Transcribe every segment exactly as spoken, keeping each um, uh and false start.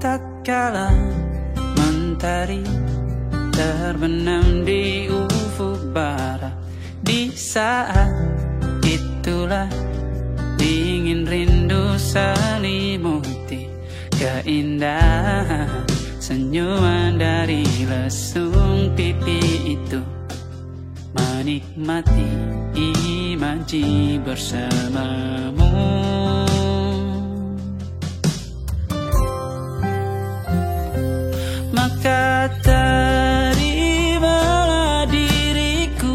tak kala mentari terbenam di ufuk barat. Di saat itulah dingin rindu selimuti keindahan senyuman dari lesung pipi itu. Menikmati imaji bersamamu. Maka terimalah diriku,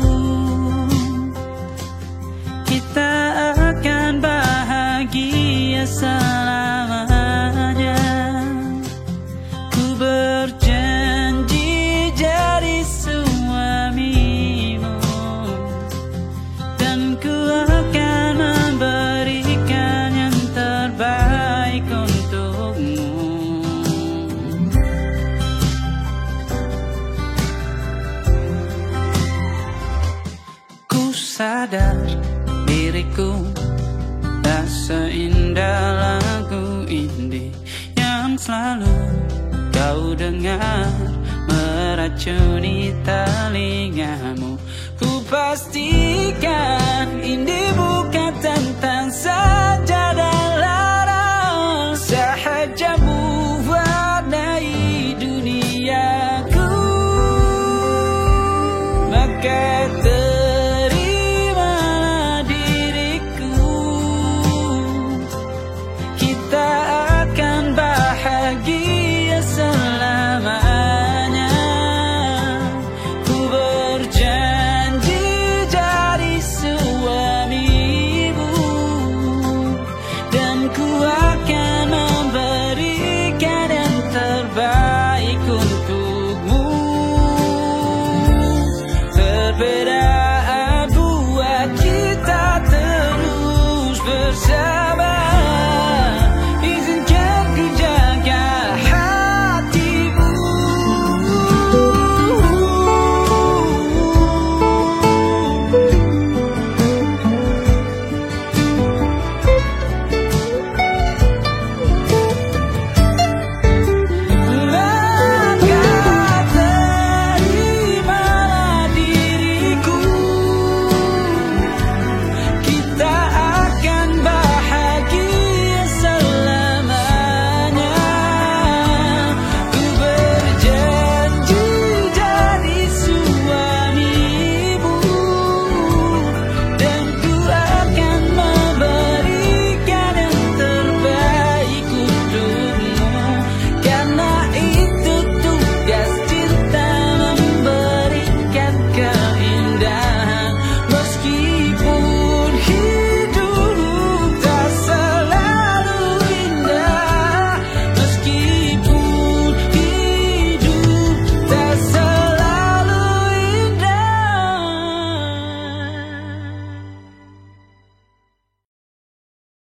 kita akan bahagia selamanya. Ku berjanji jadi suamimu, dan ku akan memberikan yang terbaik untukmu. Ku sadar diriku tak seindah lagu indie yang selalu kau dengar meracuni telingamu. Ku pastikan indie bukan tentang saja